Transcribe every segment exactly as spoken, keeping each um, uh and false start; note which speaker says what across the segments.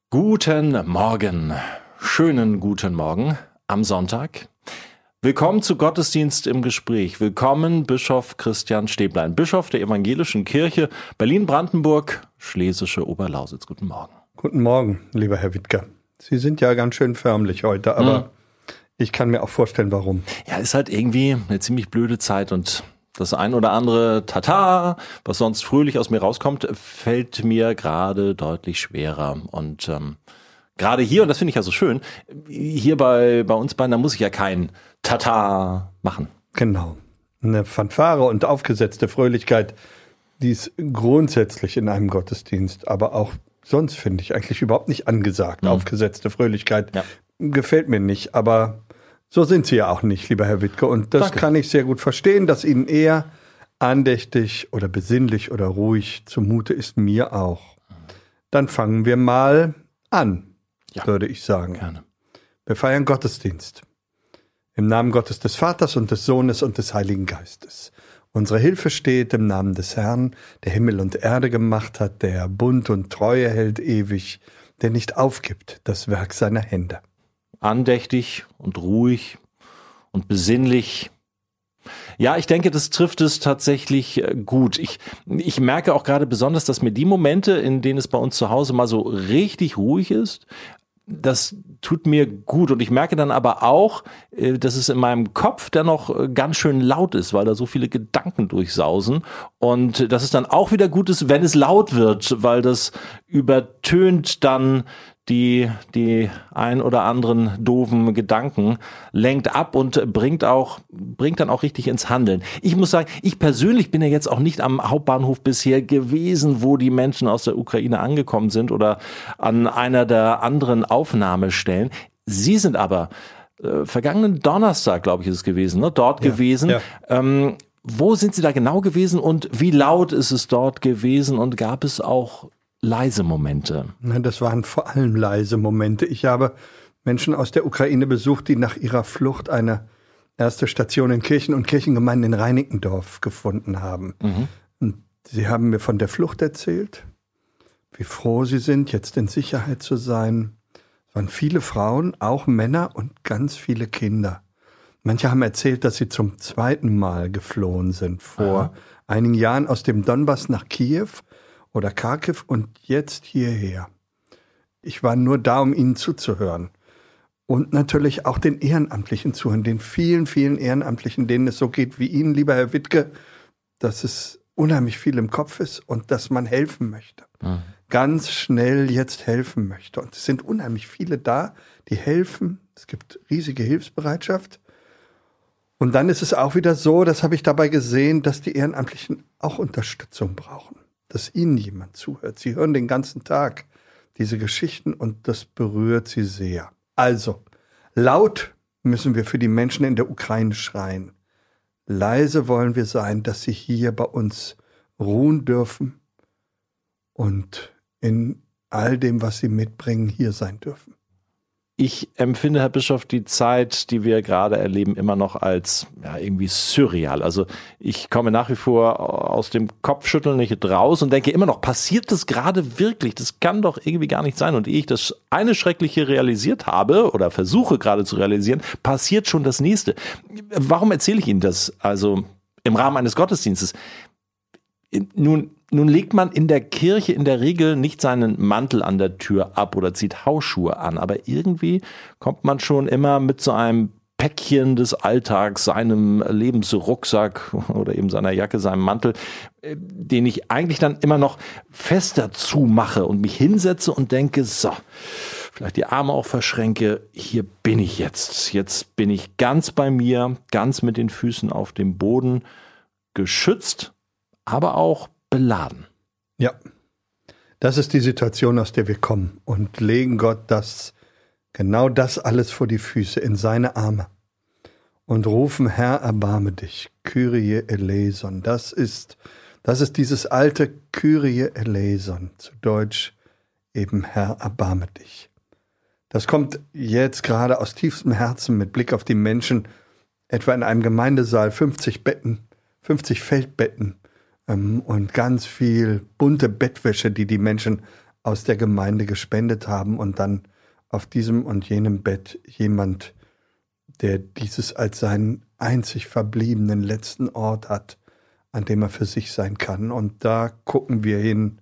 Speaker 1: Guten Morgen, schönen guten Morgen am Sonntag. Willkommen zu Gottesdienst im Gespräch. Willkommen Bischof Christian Stäblein, Bischof der Evangelischen Kirche Berlin-Brandenburg, Schlesische Oberlausitz. Guten Morgen.
Speaker 2: Guten Morgen, lieber Herr Wittke. Sie sind ja ganz schön förmlich heute, aber hm. ich kann mir auch vorstellen, warum.
Speaker 1: Ja, ist halt irgendwie eine ziemlich blöde Zeit und das ein oder andere Tata, was sonst fröhlich aus mir rauskommt, fällt mir gerade deutlich schwerer. Und ähm, gerade hier, und das finde ich ja so schön, hier bei, bei uns beiden, da muss ich ja kein Tata machen.
Speaker 2: Genau. Eine Fanfare und aufgesetzte Fröhlichkeit, die ist grundsätzlich in einem Gottesdienst, aber auch sonst finde ich eigentlich überhaupt nicht angesagt. Mhm. Aufgesetzte Fröhlichkeit ja. gefällt mir nicht, aber so sind Sie ja auch nicht, lieber Herr Wittke. Und das Danke. Kann ich sehr gut verstehen, dass Ihnen eher andächtig oder besinnlich oder ruhig zumute ist, mir auch. Dann fangen wir mal an, ja. würde ich sagen.
Speaker 1: Gerne.
Speaker 2: Wir feiern Gottesdienst. Im Namen Gottes des Vaters und des Sohnes und des Heiligen Geistes. Unsere Hilfe steht im Namen des Herrn, der Himmel und Erde gemacht hat, der Bund und Treue hält ewig, der nicht aufgibt das Werk seiner Hände.
Speaker 1: Andächtig und ruhig und besinnlich. Ja, ich denke, das trifft es tatsächlich gut. Ich, ich merke auch gerade besonders, dass mir die Momente, in denen es bei uns zu Hause mal so richtig ruhig ist, das tut mir gut. Und ich merke dann aber auch, dass es in meinem Kopf dann noch ganz schön laut ist, weil da so viele Gedanken durchsausen. Und dass es dann auch wieder gut ist, wenn es laut wird, weil das übertönt dann die die ein oder anderen doofen Gedanken, lenkt ab und bringt auch bringt dann auch richtig ins Handeln. Ich muss sagen, ich persönlich bin ja jetzt auch nicht am Hauptbahnhof bisher gewesen, wo die Menschen aus der Ukraine angekommen sind oder an einer der anderen Aufnahmestellen. Sie sind aber äh, vergangenen Donnerstag, glaube ich, ist es gewesen, ne, dort ja, gewesen. Ja. Ähm, wo sind Sie da genau gewesen und wie laut ist es dort gewesen und gab es auch leise Momente?
Speaker 2: Das waren vor allem leise Momente. Ich habe Menschen aus der Ukraine besucht, die nach ihrer Flucht eine erste Station in Kirchen und Kirchengemeinden in Reinickendorf gefunden haben. Mhm. Und sie haben mir von der Flucht erzählt, wie froh sie sind, jetzt in Sicherheit zu sein. Es waren viele Frauen, auch Männer und ganz viele Kinder. Manche haben erzählt, dass sie zum zweiten Mal geflohen sind, vor Aha. einigen Jahren aus dem Donbass nach Kiew oder Kharkiv und jetzt hierher. Ich war nur da, um Ihnen zuzuhören. Und natürlich auch den Ehrenamtlichen zuhören, den vielen, vielen Ehrenamtlichen, denen es so geht wie Ihnen, lieber Herr Wittke, dass es unheimlich viel im Kopf ist und dass man helfen möchte. Mhm. Ganz schnell jetzt helfen möchte. Und es sind unheimlich viele da, die helfen. Es gibt riesige Hilfsbereitschaft. Und dann ist es auch wieder so, das habe ich dabei gesehen, dass die Ehrenamtlichen auch Unterstützung brauchen. Dass ihnen jemand zuhört. Sie hören den ganzen Tag diese Geschichten und das berührt sie sehr. Also, laut müssen wir für die Menschen in der Ukraine schreien. Leise wollen wir sein, dass sie hier bei uns ruhen dürfen und in all dem, was sie mitbringen, hier sein dürfen.
Speaker 1: Ich empfinde, Herr Bischof, die Zeit, die wir gerade erleben, immer noch als ja, irgendwie surreal. Also ich komme nach wie vor aus dem Kopfschütteln nicht raus und denke immer noch, passiert das gerade wirklich? Das kann doch irgendwie gar nicht sein. Und ehe ich das eine Schreckliche realisiert habe oder versuche gerade zu realisieren, passiert schon das Nächste. Warum erzähle ich Ihnen das? Also im Rahmen eines Gottesdienstes. Nun, nun legt man in der Kirche in der Regel nicht seinen Mantel an der Tür ab oder zieht Hausschuhe an, aber irgendwie kommt man schon immer mit so einem Päckchen des Alltags, seinem Lebensrucksack oder eben seiner Jacke, seinem Mantel, den ich eigentlich dann immer noch fester zumache und mich hinsetze und denke, so, vielleicht die Arme auch verschränke, hier bin ich jetzt. Jetzt bin ich ganz bei mir, ganz mit den Füßen auf dem Boden, geschützt, aber auch beladen.
Speaker 2: Ja, das ist die Situation, aus der wir kommen und legen Gott das, genau das alles vor die Füße, in seine Arme und rufen, Herr, erbarme dich, Kyrie eleison. Das ist, das ist dieses alte Kyrie eleison, zu Deutsch eben Herr, erbarme dich. Das kommt jetzt gerade aus tiefstem Herzen mit Blick auf die Menschen, etwa in einem Gemeindesaal, fünfzig Betten, fünfzig Feldbetten, und ganz viel bunte Bettwäsche, die die Menschen aus der Gemeinde gespendet haben und dann auf diesem und jenem Bett jemand, der dieses als seinen einzig verbliebenen letzten Ort hat, an dem er für sich sein kann. Und da gucken wir hin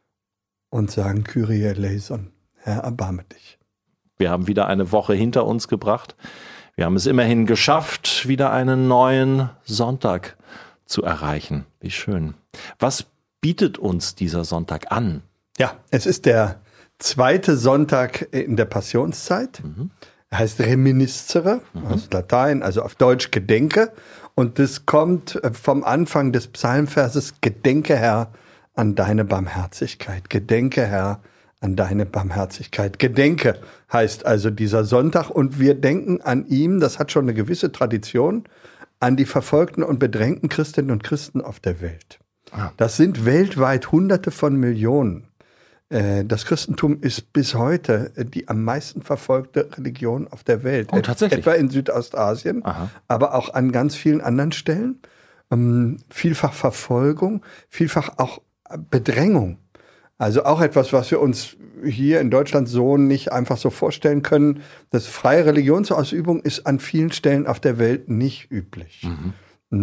Speaker 2: und sagen, Kyrie eleison, Herr, erbarme dich.
Speaker 1: Wir haben wieder eine Woche hinter uns gebracht. Wir haben es immerhin geschafft, wieder einen neuen Sonntag zu erreichen. Wie schön. Was bietet uns dieser Sonntag an?
Speaker 2: Ja, es ist der zweite Sonntag in der Passionszeit. Mhm. Er heißt Reminiscere, mhm. aus Latein, also auf Deutsch Gedenke. Und das kommt vom Anfang des Psalmverses, Gedenke, Herr, an deine Barmherzigkeit. Gedenke, Herr, an deine Barmherzigkeit. Gedenke heißt also dieser Sonntag. Und wir denken an ihm, das hat schon eine gewisse Tradition, an die verfolgten und bedrängten Christinnen und Christen auf der Welt. Ah. Das sind weltweit Hunderte von Millionen. Das Christentum ist bis heute die am meisten verfolgte Religion auf der Welt.
Speaker 1: Oh, tatsächlich?
Speaker 2: Etwa in Südostasien, Aha. aber auch an ganz vielen anderen Stellen. Vielfach Verfolgung, vielfach auch Bedrängung. Also auch etwas, was wir uns hier in Deutschland so nicht einfach so vorstellen können. Das freie Religionsausübung ist an vielen Stellen auf der Welt nicht üblich. Mhm.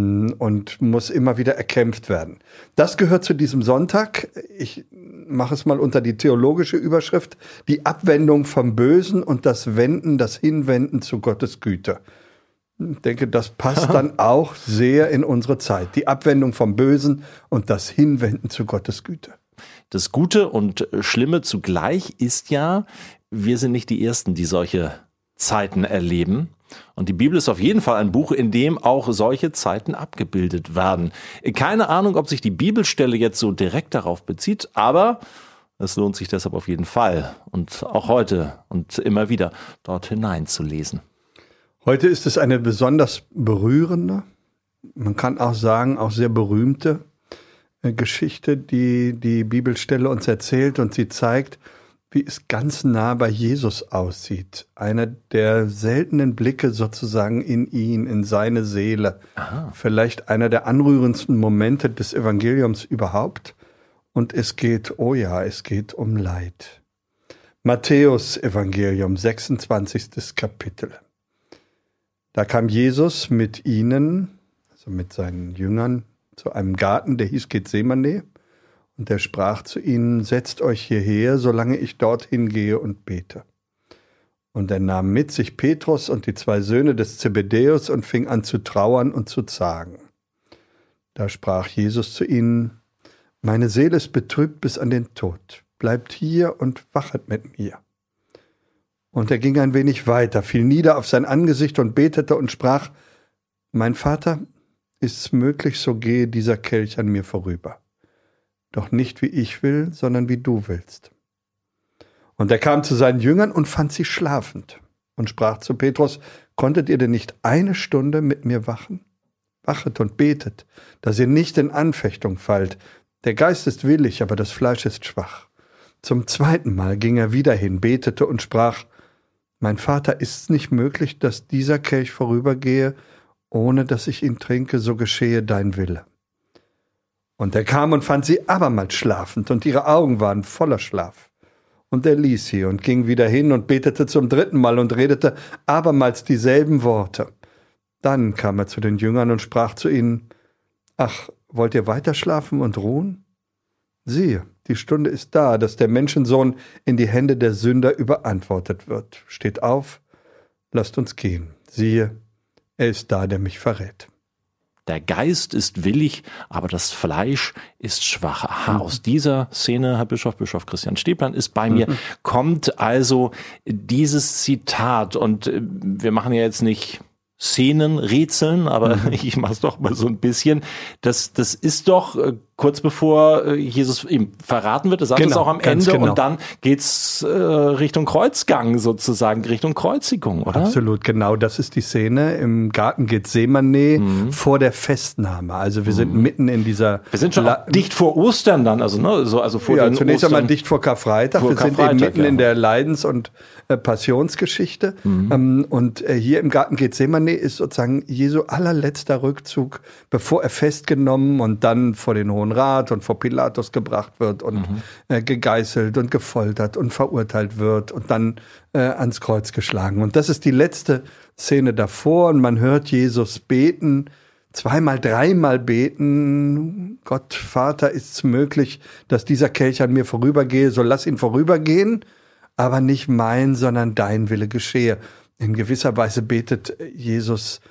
Speaker 2: Und muss immer wieder erkämpft werden. Das gehört zu diesem Sonntag. Ich mache es mal unter die theologische Überschrift, die Abwendung vom Bösen und das Wenden, das Hinwenden zu Gottes Güte. Ich denke, das passt dann auch sehr in unsere Zeit. Die Abwendung vom Bösen und das Hinwenden zu Gottes Güte.
Speaker 1: Das Gute und Schlimme zugleich ist ja, wir sind nicht die Ersten, die solche Zeiten erleben. Und die Bibel ist auf jeden Fall ein Buch, in dem auch solche Zeiten abgebildet werden. Keine Ahnung, ob sich die Bibelstelle jetzt so direkt darauf bezieht, aber es lohnt sich deshalb auf jeden Fall und auch heute und immer wieder dort hineinzulesen.
Speaker 2: Heute ist es eine besonders berührende, man kann auch sagen, auch sehr berühmte Geschichte, die die Bibelstelle uns erzählt, und sie zeigt, wie es ganz nah bei Jesus aussieht. Einer der seltenen Blicke sozusagen in ihn, in seine Seele. Aha. Vielleicht einer der anrührendsten Momente des Evangeliums überhaupt. Und es geht, oh ja, es geht um Leid. Matthäus Evangelium, sechsundzwanzigstes Kapitel. Da kam Jesus mit ihnen, also mit seinen Jüngern, zu einem Garten, der hieß Gethsemane. Und er sprach zu ihnen, setzt euch hierher, solange ich dorthin gehe und bete. Und er nahm mit sich Petrus und die zwei Söhne des Zebedäus und fing an zu trauern und zu zagen. Da sprach Jesus zu ihnen, meine Seele ist betrübt bis an den Tod. Bleibt hier und wachet mit mir. Und er ging ein wenig weiter, fiel nieder auf sein Angesicht und betete und sprach, mein Vater, ist es möglich, so gehe dieser Kelch an mir vorüber. Doch nicht wie ich will, sondern wie du willst. Und er kam zu seinen Jüngern und fand sie schlafend und sprach zu Petrus, konntet ihr denn nicht eine Stunde mit mir wachen? Wachet und betet, dass ihr nicht in Anfechtung fallt. Der Geist ist willig, aber das Fleisch ist schwach. Zum zweiten Mal ging er wieder hin, betete und sprach, mein Vater, ist es nicht möglich, dass dieser Kelch vorübergehe, ohne dass ich ihn trinke, so geschehe dein Wille. Und er kam und fand sie abermals schlafend, und ihre Augen waren voller Schlaf. Und er ließ sie und ging wieder hin und betete zum dritten Mal und redete abermals dieselben Worte. Dann kam er zu den Jüngern und sprach zu ihnen, ach, wollt ihr weiter schlafen und ruhen? Siehe, die Stunde ist da, dass der Menschensohn in die Hände der Sünder überantwortet wird. Steht auf, lasst uns gehen. Siehe, er ist da, der mich verrät.
Speaker 1: Der Geist ist willig, aber das Fleisch ist schwach. Aha, mhm. Aus dieser Szene, Herr Bischof, Bischof Christian Steplan ist bei mhm. mir, kommt also dieses Zitat. Und wir machen ja jetzt nicht Szenenrätseln, aber mhm. ich mache es doch mal so ein bisschen. Das, das ist doch äh, kurz bevor äh, Jesus ihm verraten wird, er sagt es genau, auch am Ende genau. Und dann geht's äh, Richtung Kreuzgang sozusagen, Richtung Kreuzigung, oder?
Speaker 2: Absolut, genau. Das ist die Szene im Garten Gethsemane mhm. vor der Festnahme. Also wir sind mhm. mitten in dieser...
Speaker 1: Wir sind schon La- dicht vor Ostern dann, also ne, so also vor
Speaker 2: ja,
Speaker 1: den
Speaker 2: zunächst
Speaker 1: Ostern.
Speaker 2: einmal dicht vor Karfreitag.
Speaker 1: Vor
Speaker 2: wir
Speaker 1: Karfreitag,
Speaker 2: sind eben mitten
Speaker 1: ja.
Speaker 2: in der Leidens- und äh, Passionsgeschichte. Mhm. Ähm, und äh, hier im Garten Gethsemane ist sozusagen Jesu allerletzter Rückzug, bevor er festgenommen und dann vor den Hohen Hohen Rat und vor Pilatus gebracht wird und mhm. äh, gegeißelt und gefoltert und verurteilt wird und dann äh, ans Kreuz geschlagen. Und das ist die letzte Szene davor und man hört Jesus beten, zweimal, dreimal beten. Gott, Vater, ist es möglich, dass dieser Kelch an mir vorübergehe, so lass ihn vorübergehen, aber nicht mein, sondern dein Wille geschehe. In gewisser Weise betet Jesus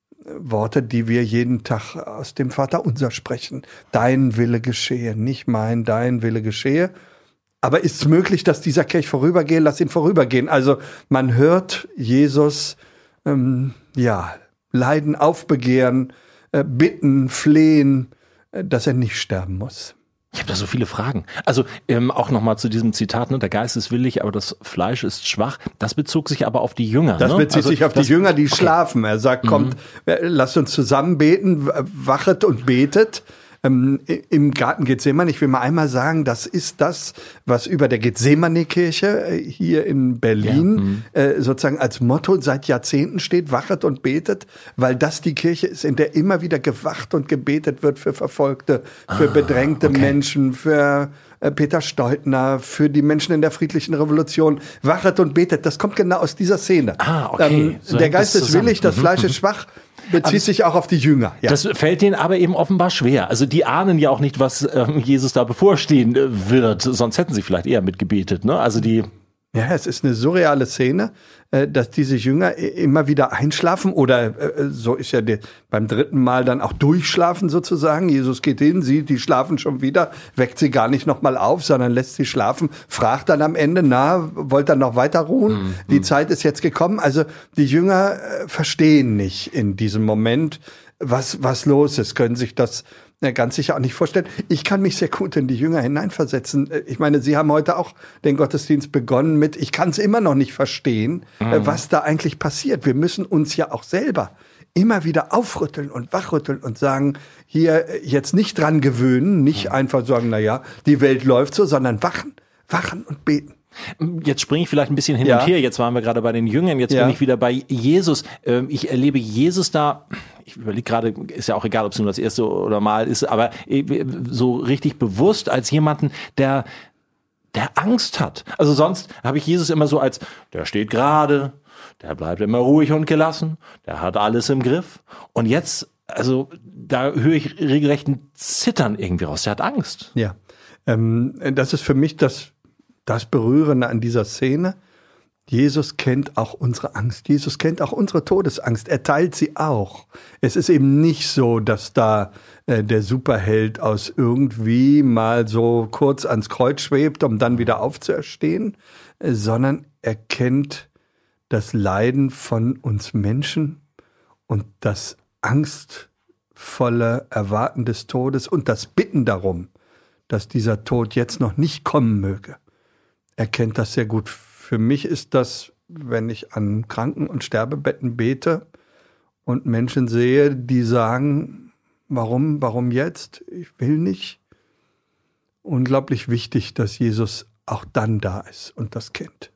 Speaker 2: Worte, die wir jeden Tag aus dem Vaterunser sprechen. Dein Wille geschehe, nicht mein, dein Wille geschehe. Aber ist es möglich, dass dieser Kelch vorübergehe? Lass ihn vorübergehen. Also man hört Jesus, ähm, ja, leiden, aufbegehren, äh, bitten, flehen, äh, dass er nicht sterben muss.
Speaker 1: Ich habe da so viele Fragen. Also ähm, auch nochmal zu diesem Zitat, ne, der Geist ist willig, aber das Fleisch ist schwach. Das bezog sich aber auf die Jünger.
Speaker 2: Das
Speaker 1: ne?
Speaker 2: bezieht
Speaker 1: also,
Speaker 2: sich auf
Speaker 1: das,
Speaker 2: die Jünger, die
Speaker 1: okay.
Speaker 2: schlafen. Er sagt, kommt, mhm. lasst uns zusammen beten, wachet und betet. Ähm, im Garten Gethsemane, ich will mal einmal sagen, das ist das, was über der Gethsemane-Kirche hier in Berlin ja, äh, sozusagen als Motto seit Jahrzehnten steht, wachet und betet, weil das die Kirche ist, in der immer wieder gewacht und gebetet wird für Verfolgte, für ah, bedrängte okay. Menschen, für äh, Peter Steutner, für die Menschen in der friedlichen Revolution. Wachet und betet, das kommt genau aus dieser Szene.
Speaker 1: Ah, okay.
Speaker 2: Ähm, so der Geist ist willig, das Fleisch ist schwach. Bezieht aber sich auch auf die Jünger. Ja.
Speaker 1: Das fällt denen aber eben offenbar schwer. Also die ahnen ja auch nicht, was ähm, Jesus da bevorstehen äh, wird. Sonst hätten sie vielleicht eher mitgebetet. Ne? Also die
Speaker 2: Ja, es ist eine surreale Szene, äh, dass diese Jünger immer wieder einschlafen oder äh, so ist ja die, beim dritten Mal dann auch durchschlafen sozusagen. Jesus geht hin, sieht, die schlafen schon wieder, weckt sie gar nicht nochmal auf, sondern lässt sie schlafen, fragt dann am Ende, na, wollt ihr noch weiter ruhen? Mhm. Die Zeit ist jetzt gekommen. Also die Jünger äh, verstehen nicht in diesem Moment, was, was los ist, können sich das Ja, ganz sicher auch nicht vorstellen. Ich kann mich sehr gut in die Jünger hineinversetzen. Ich meine, Sie haben heute auch den Gottesdienst begonnen mit, ich kann es immer noch nicht verstehen, mhm. was da eigentlich passiert. Wir müssen uns ja auch selber immer wieder aufrütteln und wachrütteln und sagen, hier jetzt nicht dran gewöhnen, nicht mhm. einfach sagen, na ja, die Welt läuft so, sondern wachen, wachen und beten.
Speaker 1: Jetzt springe ich vielleicht ein bisschen hin ja. und her. Jetzt waren wir gerade bei den Jüngern, jetzt ja. bin ich wieder bei Jesus. Ich erlebe Jesus da, ich überlege gerade, ist ja auch egal, ob es nur das erste oder Mal ist, aber so richtig bewusst als jemanden, der, der Angst hat. Also sonst habe ich Jesus immer so als, der steht gerade, der bleibt immer ruhig und gelassen, der hat alles im Griff. Und jetzt, also da höre ich regelrecht ein Zittern irgendwie raus. Der hat Angst.
Speaker 2: Ja, ähm, das ist für mich das Das Berührende an dieser Szene. Jesus kennt auch unsere Angst. Jesus kennt auch unsere Todesangst. Er teilt sie auch. Es ist eben nicht so, dass da äh, der Superheld aus irgendwie mal so kurz ans Kreuz schwebt, um dann wieder aufzuerstehen, äh, sondern er kennt das Leiden von uns Menschen und das angstvolle Erwarten des Todes und das Bitten darum, dass dieser Tod jetzt noch nicht kommen möge. Er kennt das sehr gut. Für mich ist das, wenn ich an Kranken- und Sterbebetten bete und Menschen sehe, die sagen, warum, warum jetzt? Ich will nicht. Unglaublich wichtig, dass Jesus auch dann da ist und das kennt.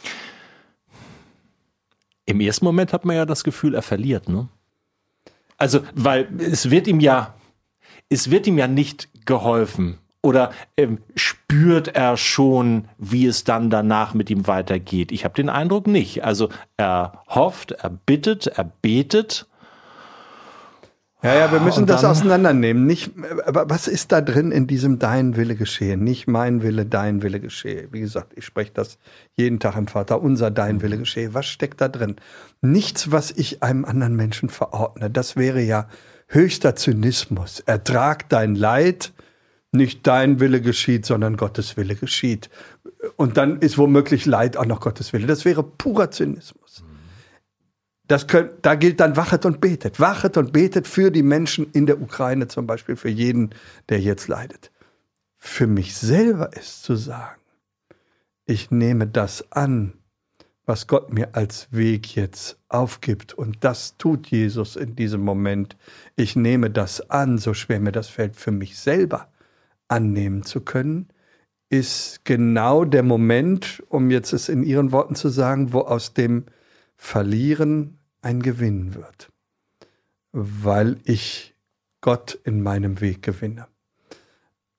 Speaker 1: Im ersten Moment hat man ja das Gefühl, er verliert, ne? Also, weil es wird ihm ja, es wird ihm ja nicht geholfen. Oder ähm, spürt er schon, wie es dann danach mit ihm weitergeht? Ich habe den Eindruck nicht. Also er hofft, er bittet, er betet.
Speaker 2: Ja, ja, wir müssen das auseinandernehmen. Nicht, aber was ist da drin in diesem Dein Wille geschehe? Nicht mein Wille, dein Wille geschehe. Wie gesagt, ich spreche das jeden Tag im Vater unser, dein Wille geschehe. Was steckt da drin? Nichts, was ich einem anderen Menschen verordne. Das wäre ja höchster Zynismus. Ertrag dein Leid. Nicht dein Wille geschieht, sondern Gottes Wille geschieht. Und dann ist womöglich Leid auch noch Gottes Wille. Das wäre purer Zynismus. Das könnt, da gilt dann, wachet und betet. Wachet und betet für die Menschen in der Ukraine zum Beispiel, für jeden, der jetzt leidet. Für mich selber ist zu sagen, ich nehme das an, was Gott mir als Weg jetzt aufgibt. Und das tut Jesus in diesem Moment. Ich nehme das an, so schwer mir das fällt, für mich selber annehmen zu können, ist genau der Moment, um jetzt es in Ihren Worten zu sagen, wo aus dem Verlieren ein Gewinn wird, weil ich Gott in meinem Weg gewinne.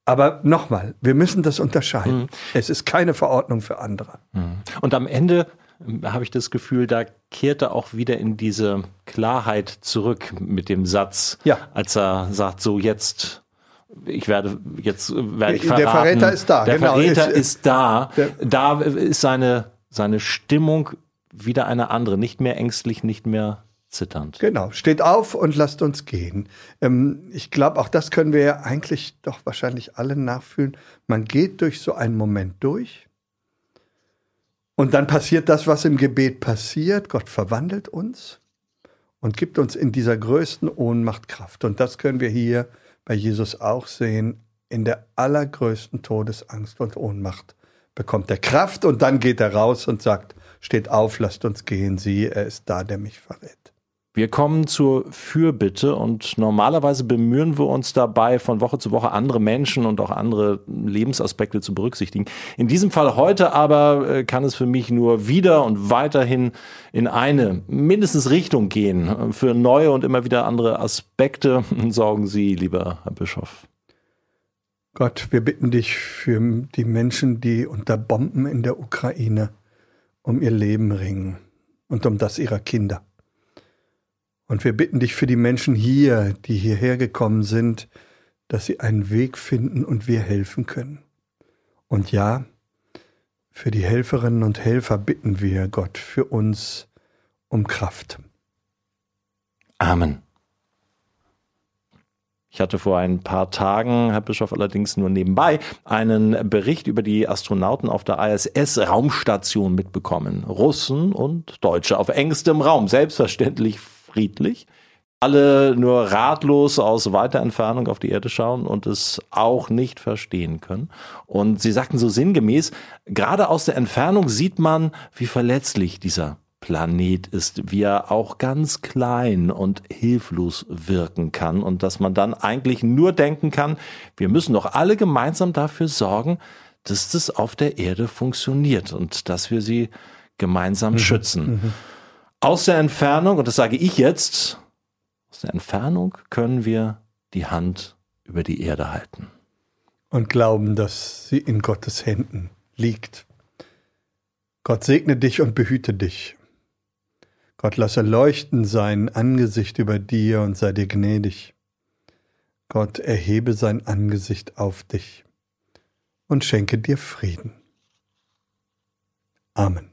Speaker 2: Aber nochmal, wir müssen das unterscheiden. Mhm. Es ist keine Verordnung für andere.
Speaker 1: Mhm. Und am Ende habe ich das Gefühl, da kehrt er auch wieder in diese Klarheit zurück mit dem Satz,
Speaker 2: ja.
Speaker 1: als er sagt, so jetzt, ich werde, jetzt werde ich verraten.
Speaker 2: Der Verräter ist da.
Speaker 1: Der
Speaker 2: genau.
Speaker 1: Verräter ist, ist da. Da ist seine, seine Stimmung wieder eine andere, nicht mehr ängstlich, nicht mehr zitternd.
Speaker 2: Genau, steht auf und lasst uns gehen. Ähm, ich glaube, auch das können wir ja eigentlich doch wahrscheinlich alle nachfühlen. Man geht durch so einen Moment durch und dann passiert das, was im Gebet passiert. Gott verwandelt uns und gibt uns in dieser größten Ohnmacht Kraft. Und das können wir hier bei Jesus auch sehen. In der allergrößten Todesangst und Ohnmacht bekommt er Kraft und dann geht er raus und sagt, steht auf, lasst uns gehen, siehe, er ist da, der mich verrät.
Speaker 1: Wir kommen zur Fürbitte und normalerweise bemühen wir uns dabei, von Woche zu Woche andere Menschen und auch andere Lebensaspekte zu berücksichtigen. In diesem Fall heute aber kann es für mich nur wieder und weiterhin in eine mindestens Richtung gehen. Für neue und immer wieder andere Aspekte sorgen Sie, lieber Herr Bischof.
Speaker 2: Gott, wir bitten dich für die Menschen, die unter Bomben in der Ukraine um ihr Leben ringen und um das ihrer Kinder. Und wir bitten dich für die Menschen hier, die hierher gekommen sind, dass sie einen Weg finden und wir helfen können. Und ja, für die Helferinnen und Helfer bitten wir, Gott, für uns um Kraft.
Speaker 1: Amen. Ich hatte vor ein paar Tagen, Herr Bischof, allerdings nur nebenbei, einen Bericht über die Astronauten auf der I S S-Raumstation mitbekommen. Russen und Deutsche auf engstem Raum, selbstverständlich friedlich. Alle nur ratlos aus weiter Entfernung auf die Erde schauen und es auch nicht verstehen können. Und sie sagten so sinngemäß, gerade aus der Entfernung sieht man, wie verletzlich dieser Planet ist, wie er auch ganz klein und hilflos wirken kann und dass man dann eigentlich nur denken kann, wir müssen doch alle gemeinsam dafür sorgen, dass das auf der Erde funktioniert und dass wir sie gemeinsam mhm. schützen. Mhm. Aus der Entfernung, und das sage ich jetzt, aus der Entfernung können wir die Hand über die Erde halten.
Speaker 2: Und glauben, dass sie in Gottes Händen liegt. Gott segne dich und behüte dich. Gott lasse leuchten sein Angesicht über dir und sei dir gnädig. Gott erhebe sein Angesicht auf dich und schenke dir Frieden. Amen.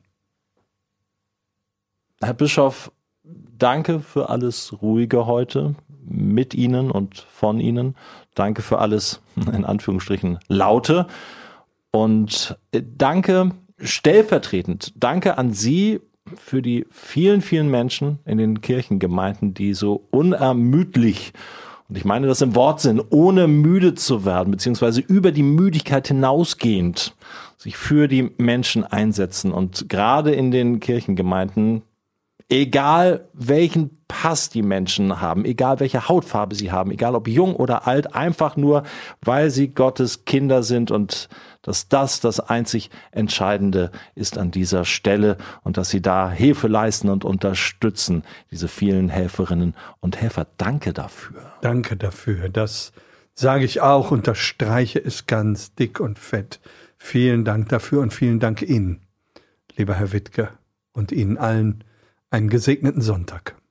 Speaker 1: Herr Bischof, danke für alles Ruhige heute mit Ihnen und von Ihnen. Danke für alles, in Anführungsstrichen, Laute. Und danke stellvertretend, danke an Sie für die vielen, vielen Menschen in den Kirchengemeinden, die so unermüdlich, und ich meine das im Wortsinn, ohne müde zu werden, beziehungsweise über die Müdigkeit hinausgehend, sich für die Menschen einsetzen. Und gerade in den Kirchengemeinden, egal welchen Pass die Menschen haben, egal welche Hautfarbe sie haben, egal ob jung oder alt, einfach nur, weil sie Gottes Kinder sind und dass das das einzig Entscheidende ist an dieser Stelle und dass sie da Hilfe leisten und unterstützen, diese vielen Helferinnen und Helfer. Danke dafür.
Speaker 2: Danke dafür. Das sage ich auch, unterstreiche es ganz dick und fett. Vielen Dank dafür und vielen Dank Ihnen, lieber Herr Wittke, und Ihnen allen einen gesegneten Sonntag.